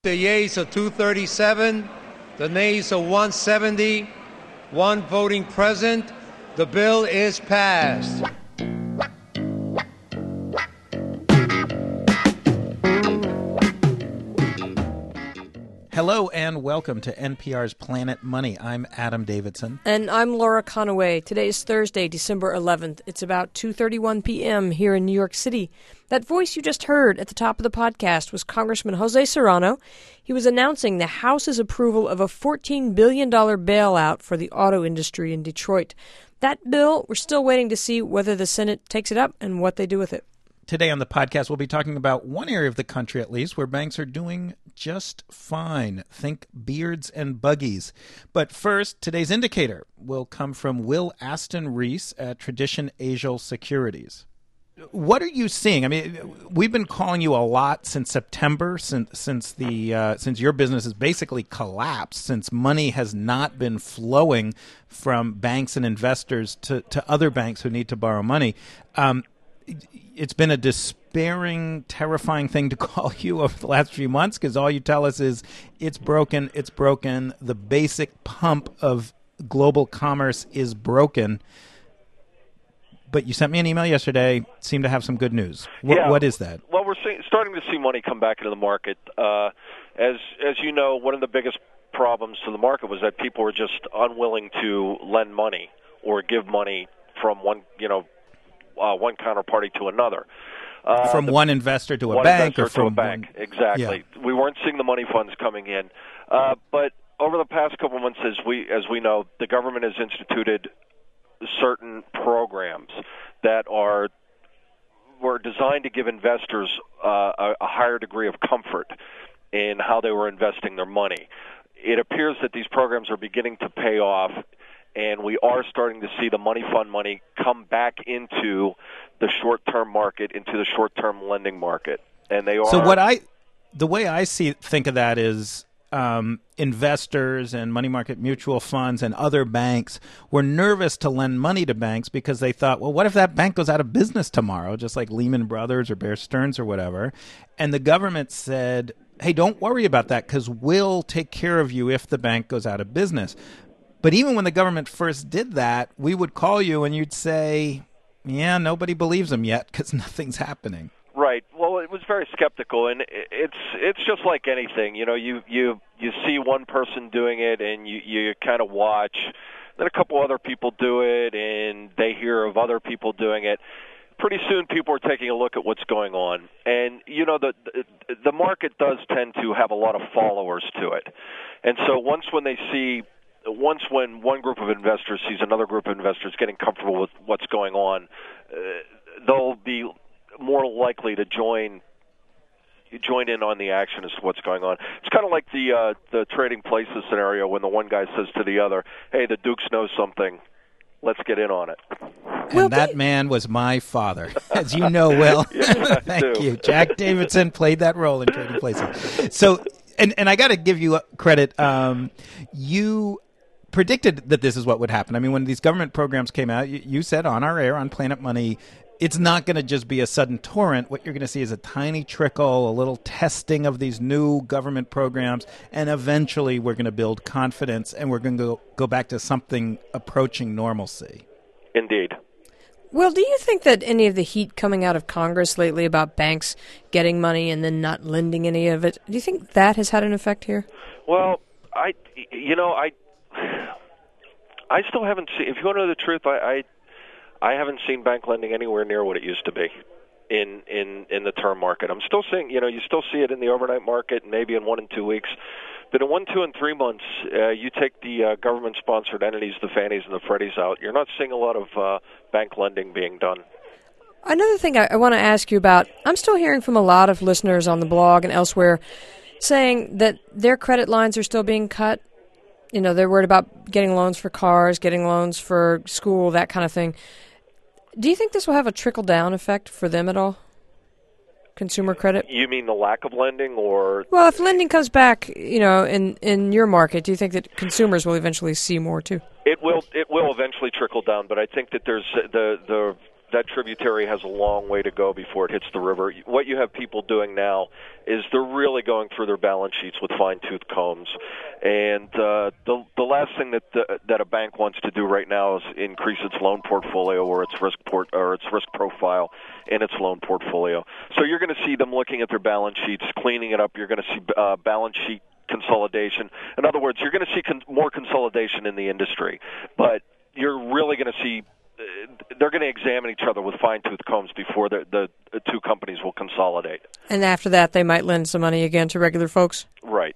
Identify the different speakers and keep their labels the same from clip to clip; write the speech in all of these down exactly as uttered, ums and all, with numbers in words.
Speaker 1: The yeas are two thirty-seven, the nays are one seventy, one voting present. The bill is passed.
Speaker 2: Hello and welcome to N P R's Planet Money. I'm Adam Davidson.
Speaker 3: And I'm Laura Conaway. Today is Thursday, December eleventh. It's about two thirty-one p.m. here in New York City. That voice you just heard at the top of the podcast was Congressman Jose Serrano. He was announcing the House's approval of a fourteen billion dollars bailout for the auto industry in Detroit. That bill, we're still waiting to see whether the Senate takes it up and what they do with it.
Speaker 2: Today on the podcast, we'll be talking about one area of the country, at least, where banks are doing just fine. Think beards and buggies. But first, today's indicator will come from Will Aston Reese at Tradition Asia Securities. What are you seeing? I mean, we've been calling you a lot since September, since since the uh, since your business has basically collapsed, since money has not been flowing from banks and investors to, to other banks who need to borrow money. Um, It's been a despairing, terrifying thing to call you over the last few months because all you tell us is it's broken, it's broken. The basic pump of global commerce is broken. But you sent me an email yesterday, seemed to have some good news. What,
Speaker 4: yeah.
Speaker 2: What is that?
Speaker 4: Well, we're see, starting to see money come back into the market. Uh, as as you know, one of the biggest problems to the market was that people were just unwilling to lend money or give money from one, you know, Uh, one counterparty to another. Uh,
Speaker 2: from
Speaker 4: the,
Speaker 2: one investor to a
Speaker 4: one
Speaker 2: bank
Speaker 4: investor
Speaker 2: or from
Speaker 4: to a bank,
Speaker 2: one...
Speaker 4: exactly.
Speaker 2: Yeah.
Speaker 4: We weren't seeing the money funds coming in. Uh, but over the past couple of months, as we, as we know, the government has instituted certain programs that are were designed to give investors uh, a, a higher degree of comfort in how they were investing their money. It appears that these programs are beginning to pay off, and we are starting to see the money fund money come back into the short-term market, into the short-term lending market. And they are.
Speaker 2: So what I, the way I see think of that is um, investors and money market mutual funds and other banks were nervous to lend money to banks because they thought, well, what if that bank goes out of business tomorrow, just like Lehman Brothers or Bear Stearns or whatever? And the government said, hey, don't worry about that because we'll take care of you if the bank goes out of business. But even when the government first did that, we would call you and you'd say, yeah, nobody believes them yet because nothing's happening.
Speaker 4: Right. Well, it was very skeptical, and it's it's just like anything. You know, you you, you see one person doing it, and you, you kind of watch. Then a couple other people do it, and they hear of other people doing it. Pretty soon people are taking a look at what's going on. And, you know, the the market does tend to have a lot of followers to it. And so once when they see Once when one group of investors sees another group of investors getting comfortable with what's going on, uh, they'll be more likely to join join in on the action as to what's going on. It's kind of like the uh, the trading places scenario when the one guy says to the other, hey, the Dukes know something. Let's get in on it.
Speaker 2: And
Speaker 3: Well,
Speaker 2: that
Speaker 3: they-
Speaker 2: man was my father, as you know, Will.
Speaker 4: Yes, I
Speaker 2: Thank
Speaker 4: do.
Speaker 2: you. Jack Davidson played that role in Trading Places. So, and, and I got to give you credit. Um, you predicted that this is what would happen. I mean, when these government programs came out, you, you said on our air, on Planet Money, it's not going to just be a sudden torrent. What you're going to see is a tiny trickle, a little testing of these new government programs, and eventually we're going to build confidence and we're going to go, go back to something approaching normalcy.
Speaker 4: Indeed.
Speaker 3: Well, do you think that any of the heat coming out of Congress lately about banks getting money and then not lending any of it, do you think that has had an effect here?
Speaker 4: Well, I, you know, I, I still haven't seen. If you want to know the truth, I, I, I haven't seen bank lending anywhere near what it used to be in in in the term market. I'm still seeing, you know, you still see it in the overnight market, maybe in one and two weeks. But in one, two, and three months, uh, you take the uh, government-sponsored entities, the Fannies and the Freddies out, you're not seeing a lot of uh, bank lending being done.
Speaker 3: Another thing I, I want to ask you about, I'm still hearing from a lot of listeners on the blog and elsewhere saying that their credit lines are still being cut. You know, they're worried about getting loans for cars, getting loans for school, that kind of thing. Do you think this will have a trickle-down effect for them at all? Consumer credit?
Speaker 4: You mean the lack of lending, or?
Speaker 3: Well, if lending comes back, you know, in, in your market, do you think that consumers will eventually see more too?
Speaker 4: It will. It will eventually trickle down, but I think that there's the the that tributary has a long way to go before it hits the river. What you have people doing now is they're really going through their balance sheets with fine-tooth combs. And uh, the the last thing that the, that a bank wants to do right now is increase its loan portfolio or its risk port or its risk profile in its loan portfolio. So you're going to see them looking at their balance sheets, cleaning it up. You're going to see uh, balance sheet consolidation. In other words, you're going to see con- more consolidation in the industry, but you're really going to see they're going to examine each other with fine-tooth combs before the, the, the two companies will consolidate.
Speaker 3: And after that, they might lend some money again to regular folks?
Speaker 4: Right.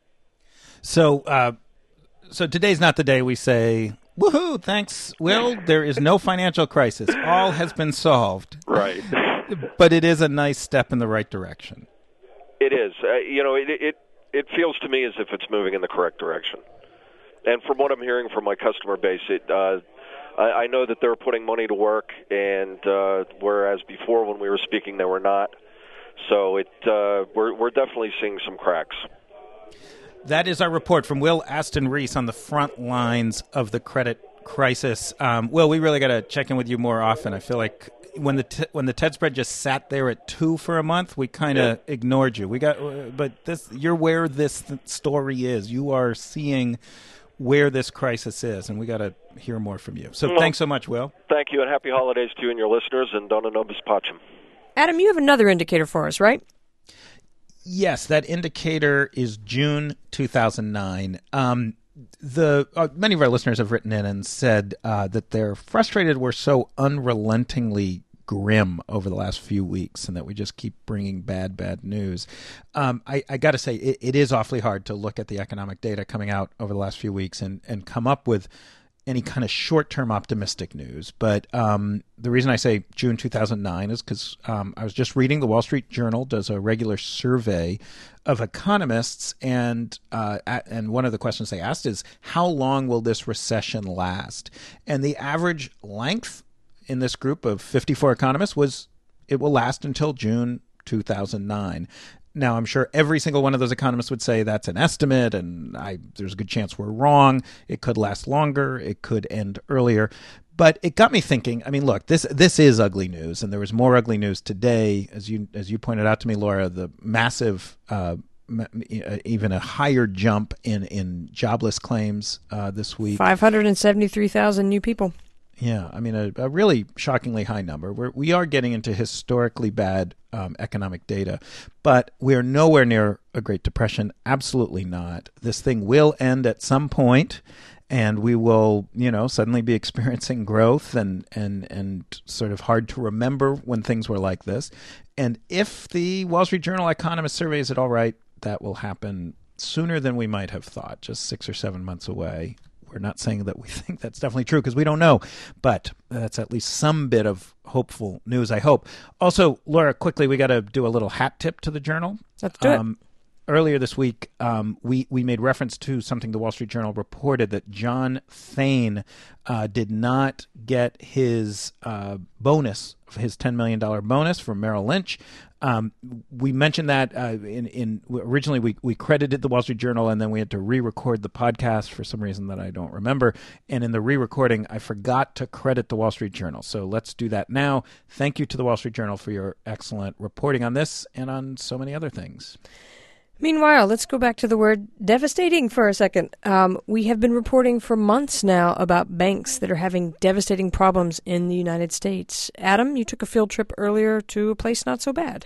Speaker 2: So uh, so today's not the day we say, woohoo, thanks, Will. There is no financial crisis. All has been solved.
Speaker 4: Right.
Speaker 2: But it is a nice step in the right direction.
Speaker 4: It is. Uh, you know, it, it, it feels to me as if it's moving in the correct direction. And from what I'm hearing from my customer base, it uh, I, I know that they're putting money to work, and uh, whereas before when we were speaking, they were not. So it uh, we're we're definitely seeing some cracks.
Speaker 2: That is our report from Will Aston Reese on the front lines of the credit crisis. Um, Will, we really got to check in with you more often. I feel like when the t- when the T E D spread just sat there at two for a month, we kind of yeah. ignored you. We got, but this you're where this th- story is. You are seeing where this crisis is, and we got to hear more from you. So well, thanks so much, Will.
Speaker 4: Thank you, and happy holidays to you and your listeners, and Dona Nobis Pacem.
Speaker 3: Adam, you have another indicator for us, right?
Speaker 2: Yes, that indicator is June two thousand nine. Um, the uh, many of our listeners have written in and said uh, that they're frustrated we're so unrelentingly grim over the last few weeks and that we just keep bringing bad, bad news. Um, I, I got to say, it, it is awfully hard to look at the economic data coming out over the last few weeks and, and come up with any kind of short-term optimistic news. But um, the reason I say June two thousand nine is because um, I was just reading the Wall Street Journal does a regular survey of economists, and uh, and one of the questions they asked is, how long will this recession last? And the average length in this group of fifty-four economists was it will last until June two thousand nine. Now, I'm sure every single one of those economists would say that's an estimate, and I, there's a good chance we're wrong. It could last longer. It could end earlier. But it got me thinking, I mean, look, this this is ugly news, and there was more ugly news today. As you as you pointed out to me, Laura, the massive, uh, even a higher jump in, in jobless claims uh, this week.
Speaker 3: five hundred seventy-three thousand new people.
Speaker 2: Yeah, I mean, a, a really shockingly high number. We're, we are getting into historically bad um, economic data, but we are nowhere near a Great Depression. Absolutely not. This thing will end at some point, and we will, you know, suddenly be experiencing growth and, and, and sort of hard to remember when things were like this. And if the Wall Street Journal economist surveys it all right, that will happen sooner than we might have thought, just six or seven months away. We're not saying that we think that's definitely true because we don't know, but that's at least some bit of hopeful news, I hope. Also, Laura, quickly, we got to do a little hat tip to the Journal.
Speaker 3: Let's do
Speaker 2: um, it. Earlier this week, um, we, we made reference to something the Wall Street Journal reported that John Thain uh, did not get his uh, bonus, his ten million dollars bonus from Merrill Lynch. Um, we mentioned that uh, in, in originally we, we credited the Wall Street Journal, and then we had to re-record the podcast for some reason that I don't remember. And in the re-recording, I forgot to credit the Wall Street Journal. So let's do that now. Thank you to the Wall Street Journal for your excellent reporting on this and on so many other things.
Speaker 3: Meanwhile, let's go back to the word devastating for a second. Um, we have been reporting for months now about banks that are having devastating problems in the United States. Adam, you took a field trip earlier to a place not so bad.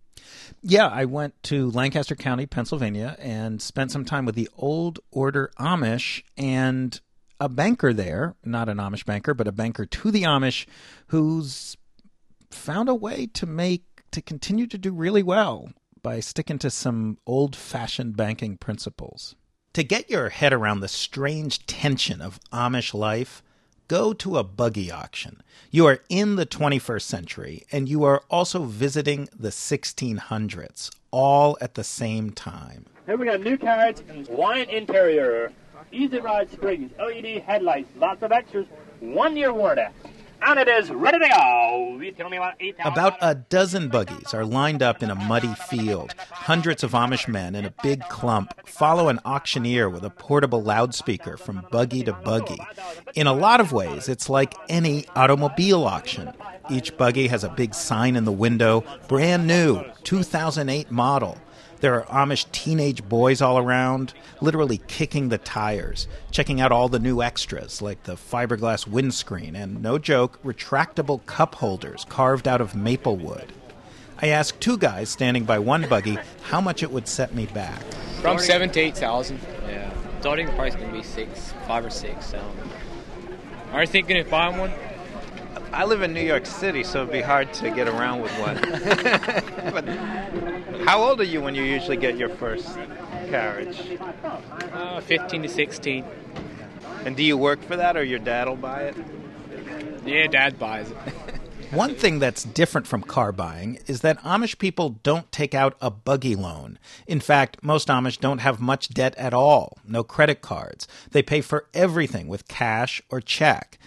Speaker 2: Yeah, I went to Lancaster County, Pennsylvania, and spent some time with the Old Order Amish and a banker there, not an Amish banker, but a banker to the Amish who's found a way to make, to continue to do really well by sticking to some old-fashioned banking principles. To get your head around the strange tension of Amish life, go to a buggy auction. You are in the twenty-first century, and you are also visiting the sixteen hundreds, all at the same time.
Speaker 5: Here we got new carriage and wine interior, easy ride springs, L E D headlights, lots of extras, one-year warranty. And it is ready to go. You tell me what eight
Speaker 2: About a dozen buggies are lined up in a muddy field. Hundreds of Amish men in a big clump follow an auctioneer with a portable loudspeaker from buggy to buggy. In a lot of ways, it's like any automobile auction. Each buggy has a big sign in the window, brand new, two thousand eight model. There are Amish teenage boys all around, literally kicking the tires, checking out all the new extras like the fiberglass windscreen and, no joke, retractable cup holders carved out of maple wood. I asked two guys standing by one buggy how much it would set me back.
Speaker 6: From seven to eight thousand.
Speaker 7: Yeah, starting price can be six, five or six. So.
Speaker 6: Are you thinking of buying one?
Speaker 8: I live in New York City, so it'd be hard to get around with one. But how old are you when you usually get your first carriage?
Speaker 6: Uh, fifteen to sixteen.
Speaker 8: And do you work for that, or your dad will buy it?
Speaker 6: Yeah, Dad buys it.
Speaker 2: One thing that's different from car buying is that Amish people don't take out a buggy loan. In fact, most Amish don't have much debt at all, no credit cards. They pay for everything with cash or check,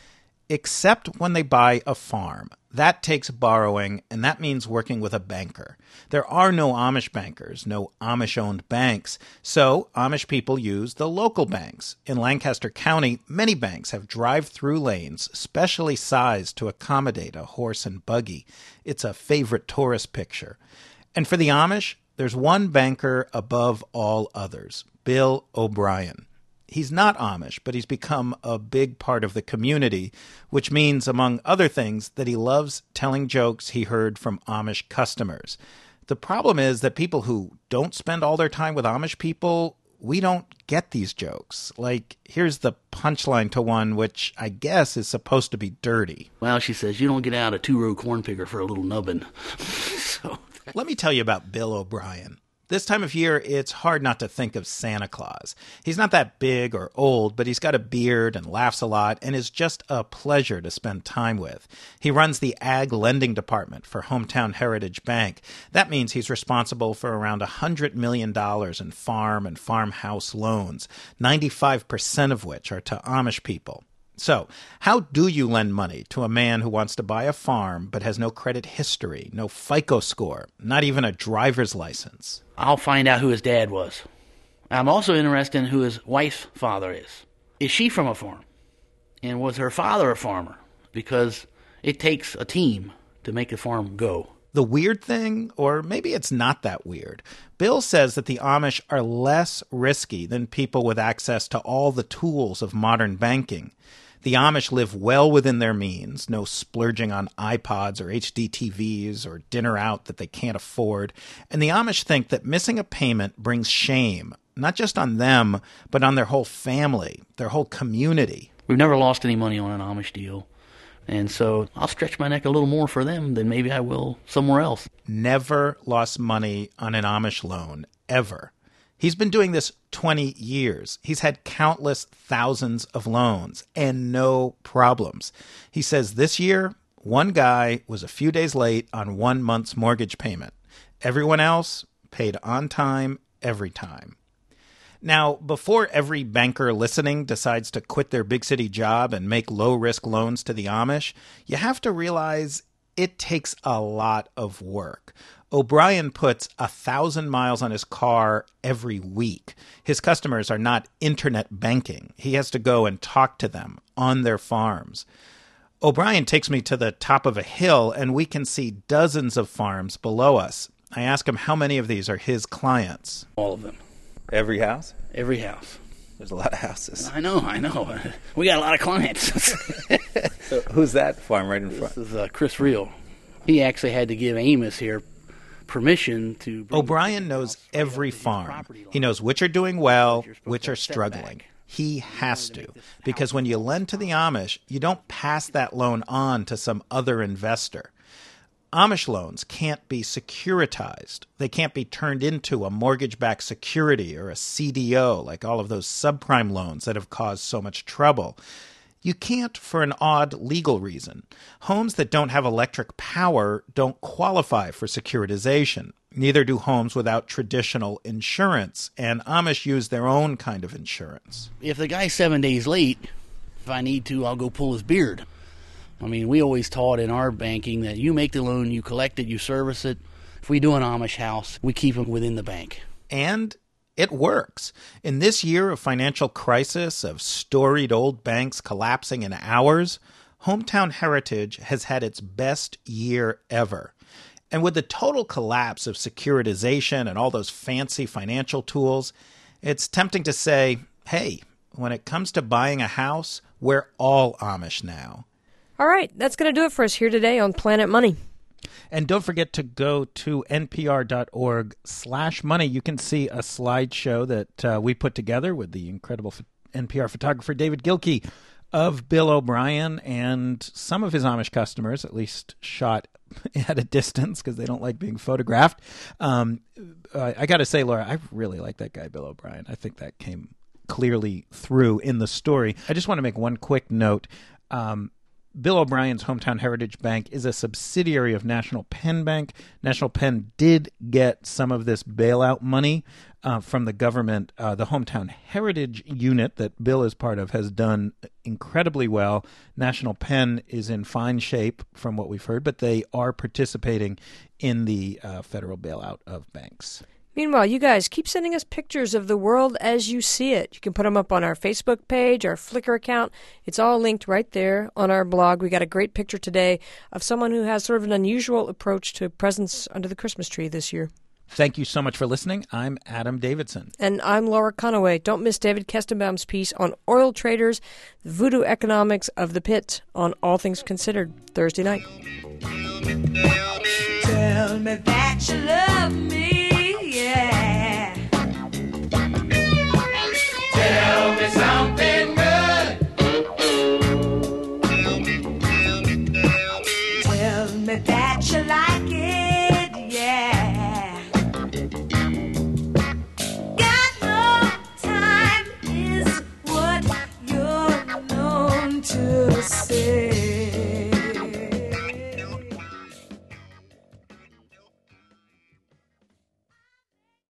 Speaker 2: except when they buy a farm. That takes borrowing, and that means working with a banker. There are no Amish bankers, no Amish-owned banks, so Amish people use the local banks. In Lancaster County, many banks have drive-through lanes specially sized to accommodate a horse and buggy. It's a favorite tourist picture. And for the Amish, there's one banker above all others, Bill O'Brien. He's not Amish, but he's become a big part of the community, which means, among other things, that he loves telling jokes he heard from Amish customers. The problem is that people who don't spend all their time with Amish people, we don't get these jokes. Like, here's the punchline to one which I guess is supposed to be dirty.
Speaker 9: Well, she says, you don't get out a two-row corn picker for a little nubbin. So.
Speaker 2: Let me tell you about Bill O'Brien. This time of year, it's hard not to think of Santa Claus. He's not that big or old, but he's got a beard and laughs a lot and is just a pleasure to spend time with. He runs the Ag Lending Department for Hometown Heritage Bank. That means he's responsible for around one hundred million dollars in farm and farmhouse loans, ninety-five percent of which are to Amish people. So, how do you lend money to a man who wants to buy a farm but has no credit history, no FICO score, not even a driver's license?
Speaker 9: I'll find out who his dad was. I'm also interested in who his wife's father is. Is she from a farm? And was her father a farmer? Because it takes a team to make a farm go.
Speaker 2: The weird thing, or maybe it's not that weird, Bill says that the Amish are less risky than people with access to all the tools of modern banking. The Amish live well within their means, no splurging on iPods or H D T Vs or dinner out that they can't afford. And the Amish think that missing a payment brings shame, not just on them, but on their whole family, their whole community.
Speaker 9: We've never lost any money on an Amish deal. And so I'll stretch my neck a little more for them than maybe I will somewhere else.
Speaker 2: Never lost money on an Amish loan, ever. He's been doing this twenty years. He's had countless thousands of loans and no problems. He says this year, one guy was a few days late on one month's mortgage payment. Everyone else paid on time, every time. Now, before every banker listening decides to quit their big city job and make low-risk loans to the Amish, you have to realize it takes a lot of work. O'Brien puts a thousand miles on his car every week. His customers are not internet banking. He has to go and talk to them on their farms. O'Brien takes me to the top of a hill, and we can see dozens of farms below us. I ask him how many of these are his clients.
Speaker 9: All of them.
Speaker 8: Every house?
Speaker 9: Every house.
Speaker 8: There's a lot of houses.
Speaker 9: I know, I know. We got a lot of clients.
Speaker 8: So who's that farm right in front?
Speaker 9: This is uh, Chris Reel. He actually had to give Amos here permission to...
Speaker 2: O'Brien knows every farm. He knows which are doing well, which are struggling. He has to, because when you lend to the Amish, you don't pass that loan on to some other investor. Amish loans can't be securitized. They can't be turned into a mortgage-backed security or a C D O, like all of those subprime loans that have caused so much trouble. You can't for an odd legal reason. Homes that don't have electric power don't qualify for securitization. Neither do homes without traditional insurance, and Amish use their own kind of insurance.
Speaker 9: If the guy's seven days late, if I need to, I'll go pull his beard. I mean, we always taught in our banking that you make the loan, you collect it, you service it. If we do an Amish house, we keep them within the bank.
Speaker 2: And it works. In this year of financial crisis, of storied old banks collapsing in hours, Hometown Heritage has had its best year ever. And with the total collapse of securitization and all those fancy financial tools, it's tempting to say, hey, when it comes to buying a house, we're all Amish now.
Speaker 3: All right, that's going to do it for us here today on Planet Money.
Speaker 2: And don't forget to go to npr.org slash money. You can see a slideshow that uh, we put together with the incredible N P R photographer David Gilkey of Bill O'Brien and some of his Amish customers, at least shot at a distance because they don't like being photographed. Um, I, I got to say, Laura, I really like that guy, Bill O'Brien. I think that came clearly through in the story. I just want to make one quick note. Um, Bill O'Brien's Hometown Heritage Bank is a subsidiary of National Penn Bank. National Penn did get some of this bailout money uh, from the government. Uh, the Hometown Heritage unit that Bill is part of has done incredibly well. National Penn is in fine shape from what we've heard, but they are participating in the uh, federal bailout of banks.
Speaker 3: Meanwhile, you guys keep sending us pictures of the world as you see it. You can put them up on our Facebook page, our Flickr account. It's all linked right there on our blog. We got a great picture today of someone who has sort of an unusual approach to presents under the Christmas tree this year.
Speaker 2: Thank you so much for listening. I'm Adam Davidson.
Speaker 3: And I'm Laura Conaway. Don't miss David Kestenbaum's piece on oil traders, the voodoo economics of the pit on All Things Considered Thursday night.
Speaker 10: Tell me that you love me.